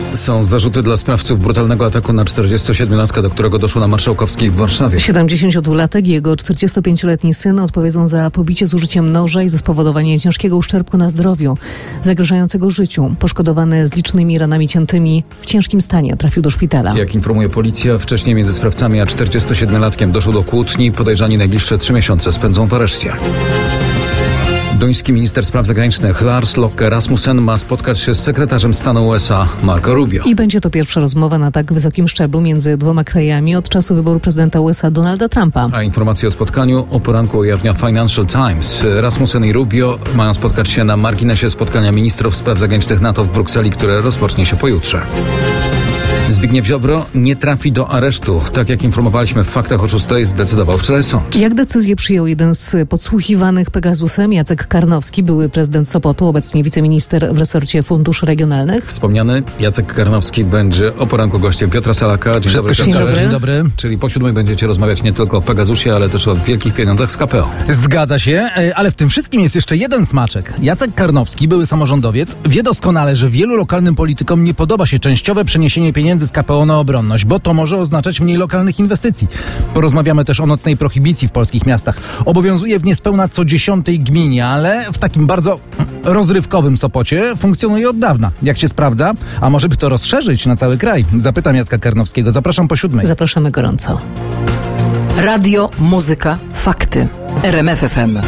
Są zarzuty dla sprawców brutalnego ataku na 47-latka, do którego doszło na Marszałkowskiej w Warszawie. 72-latek i jego 45-letni syn odpowiedzą za pobicie z użyciem noża i za spowodowanie ciężkiego uszczerbku na zdrowiu, zagrażającego życiu. Poszkodowany z licznymi ranami ciętymi w ciężkim stanie trafił do szpitala. Jak informuje policja, wcześniej między sprawcami a 47-latkiem doszło do kłótni. Podejrzani najbliższe 3 miesiące spędzą w areszcie. Duński minister spraw zagranicznych Lars Løkke Rasmussen ma spotkać się z sekretarzem stanu USA Marco Rubio. I będzie to pierwsza rozmowa na tak wysokim szczeblu między dwoma krajami od czasu wyboru prezydenta USA Donalda Trumpa. A informacje o spotkaniu o poranku ujawnia Financial Times. Rasmussen i Rubio mają spotkać się na marginesie spotkania ministrów spraw zagranicznych NATO w Brukseli, które rozpocznie się pojutrze. Zbigniew Ziobro nie trafi do aresztu. Tak jak informowaliśmy w Faktach o 6, zdecydował wczoraj sąd. Jak decyzję przyjął jeden z podsłuchiwanych Pegasusem, Jacek Karnowski, były prezydent Sopotu, obecnie wiceminister w resorcie funduszy regionalnych. Wspomniany Jacek Karnowski będzie o poranku gościem Piotra Salaka. Dzień dobry. Dzień dobry. Czyli po 7 będziecie rozmawiać nie tylko o Pegasusie, ale też o wielkich pieniądzach z KPO. Zgadza się, ale w tym wszystkim jest jeszcze jeden smaczek. Jacek Karnowski, były samorządowiec, wie doskonale, że wielu lokalnym politykom nie podoba się częściowe przeniesienie pieniędzy z KPO na obronność, bo to może oznaczać mniej lokalnych inwestycji. Porozmawiamy też o nocnej prohibicji w polskich miastach. Obowiązuje w niespełna co 10. gminie, ale w takim bardzo rozrywkowym Sopocie funkcjonuje od dawna. Jak się sprawdza? A może by to rozszerzyć na cały kraj? Zapytam Jacka Karnowskiego. Zapraszam po 7. Zapraszamy gorąco. Radio, muzyka, fakty. RMF FM.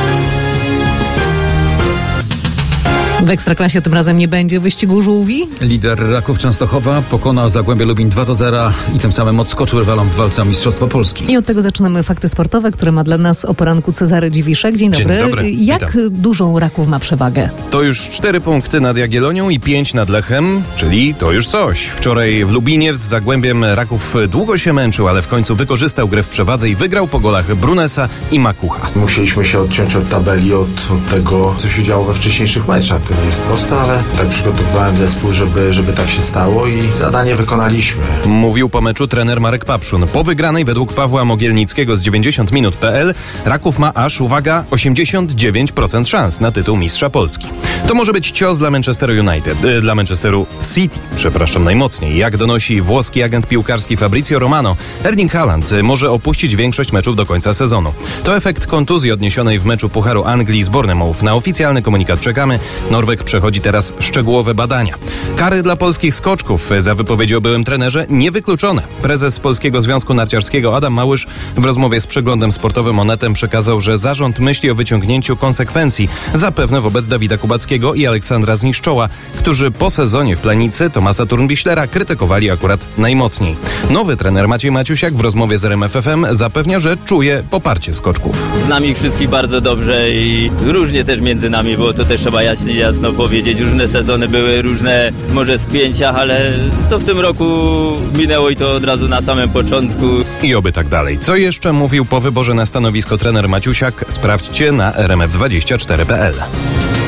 W Ekstraklasie tym razem nie będzie wyścigu żółwi. Lider Raków Częstochowa pokonał Zagłębie Lubin 2-0 i tym samym odskoczył rywalom w walce o Mistrzostwo Polski. I od tego zaczynamy fakty sportowe, które ma dla nas o poranku Cezary Dziwiszek. Dzień dobry. Dzień dobry. Jak Witam. dużą Raków ma przewagę? To już 4 punkty nad Jagiellonią i 5 nad Lechem, czyli to już coś. Wczoraj w Lubinie z Zagłębiem Raków długo się męczył, ale w końcu wykorzystał grę w przewadze i wygrał po golach Brunesa i Makucha. Musieliśmy się odciąć od tabeli, od tego, co się działo we wcześniejszych meczach. To nie jest proste, ale tak przygotowywałem zespół, żeby tak się stało i zadanie wykonaliśmy. Mówił po meczu trener Marek Papszun. Po wygranej według Pawła Mogielnickiego z 90minut.pl Raków ma aż, uwaga, 89% szans na tytuł mistrza Polski. To może być cios dla Manchesteru United, dla Manchesteru City, najmocniej. Jak donosi włoski agent piłkarski Fabrizio Romano, Erling Haaland może opuścić większość meczów do końca sezonu. To efekt kontuzji odniesionej w meczu Pucharu Anglii z Bournemouth. Na oficjalny komunikat czekamy. Norweg przechodzi teraz szczegółowe badania. Kary dla polskich skoczków za wypowiedzi o byłym trenerze niewykluczone. Prezes Polskiego Związku Narciarskiego Adam Małysz w rozmowie z przeglądem sportowym Onetem przekazał, że zarząd myśli o wyciągnięciu konsekwencji, zapewne wobec Dawida Kubackiego i Aleksandra Zniszczoła, którzy po sezonie w Planicy Tomasa Turnbichlera krytykowali akurat najmocniej. Nowy trener Maciej Maciusiak w rozmowie z RMF FM zapewnia, że czuje poparcie skoczków. Znam ich wszystkich bardzo dobrze i różnie też między nami, bo to też trzeba jasno powiedzieć. Różne sezony były, różne może spięcia, ale to w tym roku minęło i to od razu na samym początku. I oby tak dalej. Co jeszcze mówił po wyborze na stanowisko trener Maciusiak? Sprawdźcie na rmf24.pl.